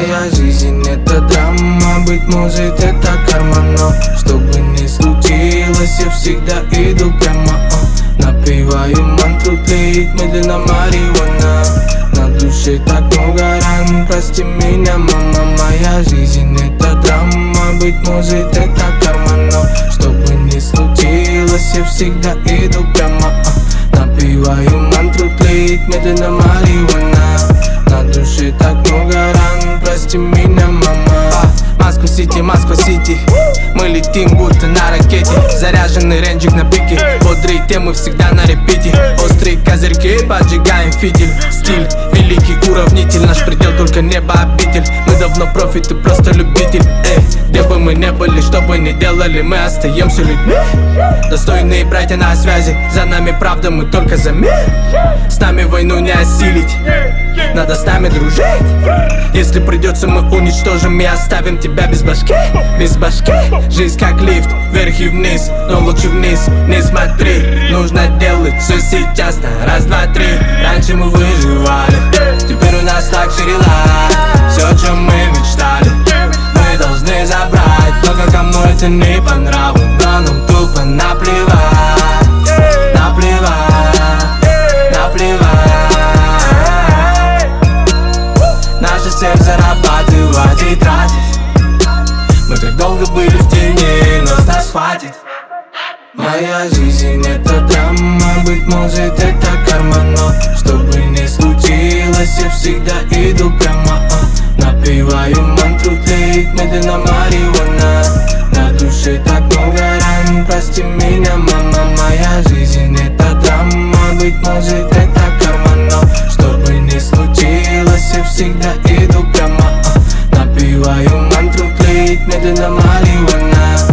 Моя жизнь это драма, быть может это карма, но что бы ни случилось, я всегда иду прямо. Напеваю мантру, тлеет медленно марихуана. На душе так много ран, прости меня, мама. Моя жизнь это драма, быть может это карма, но что бы ни случилось, я всегда иду прямо. Напеваю мантру, тлеет медленно марихуана. На душе так много ран, прости меня, мама. Москва-Сити, мы летим будто на ракете. Заряженный ренджик на пике, бодрые темы всегда на репите. Острые козырьки, поджигаем фитиль. Стиль, великий уравнитель, наш предел только небо обитель. Мы давно профи, ты просто любитель. Где бы мы не были, что бы ни делали, мы остаемся людьми. Достойные братья на связи, за нами правда, мы только за мир. С нами войну не осилить, надо с нами дружить. Если придется, мы уничтожим и оставим тебя без башки. Без башки, жизнь как лифт, вверх и вниз, но лучше вниз не смотри. Нужно делать все сейчас на раз, два, три. Раньше мы выживали, теперь у нас лакшери лайф. Все, о чем мы мечтали, мы должны забрать. Только кому это не по нраву, но нам тупо наплевать. Наплевать, наплевать. Наша цель зарабатывать и тратить. Мы так долго были в тени, но с нас хватит. Моя жизнь это драма, быть может это карма, но что бы ни случилось, я всегда иду прямо. Напеваю мантру, тлеет медленно марихуана. На душе так много ран, прости меня, мама. Моя жизнь это драма, быть может это карма, но что бы ни случилось, я всегда иду прямо. Напеваю мантру, тлеет медленно марихуана.